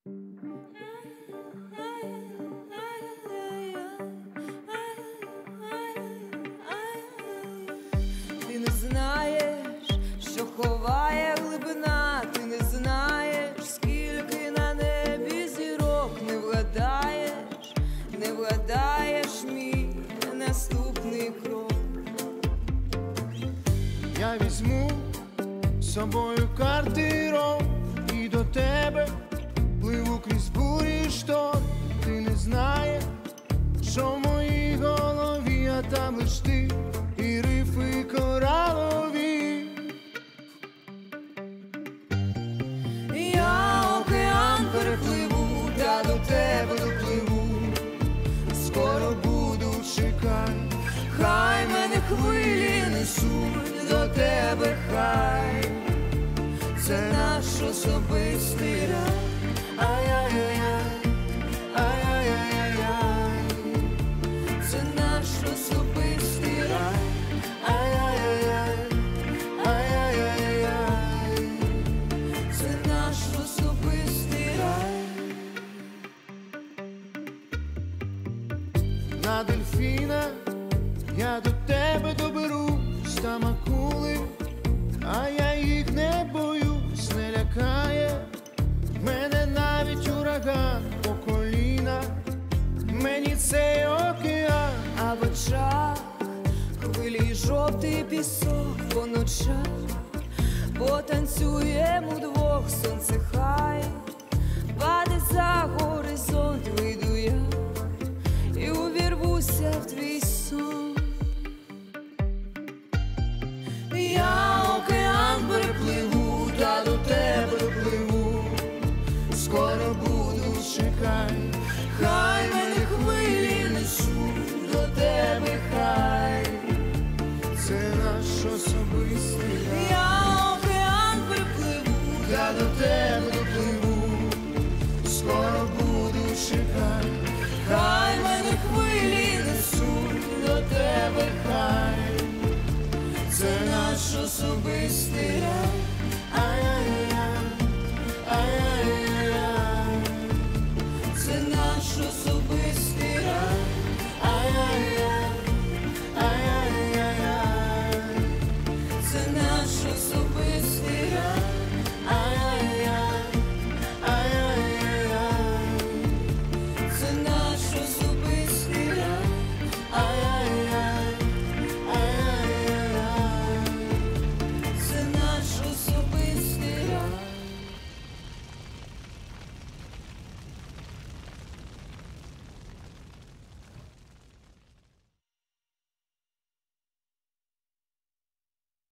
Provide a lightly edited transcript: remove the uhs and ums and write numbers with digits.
Ти не знаєш, що ховає глибина, ти не знаєш, скільки на небі зірок, не вгадаєш мій наступний крок. Я візьму з собою картирок і до тебе пливу крізь бурі шторм. Ти не знаєш, що в моїй голові, а там лиш ти і рифи коралові. Я океан перепливу, та до тебе допливу, скоро буду, чекай. Хай мене хвилі несуть до тебе, хай це наш особистий рай. Ай-яй-яй-яй, ай-яй-яй-яй, це наш особистий рай. Ай-яй-яй-яй, ай-яй-яй-яй, це наш особистий рай. На дельфіна я до тебе доберусь, там акули, а я їх не боюсь, не лякає мене навіть ураган по коліна, мені цей океан. А в очах хвилі й жовтий пісок, по ночах потанцюємо вдвох, сонце хай паде за горизонт, вийду я і увірвуся в твій сон. Я океан перепливу, та до тебе допливу, скоро буду, чекай. Хай мене хвилі несуть до тебе, хай Це наш особистий рай. я океан перепливу, Я до тебе допливу, скоро буду, чекай. хай мене хвилі несуть до тебе, хай це наш особистий рай.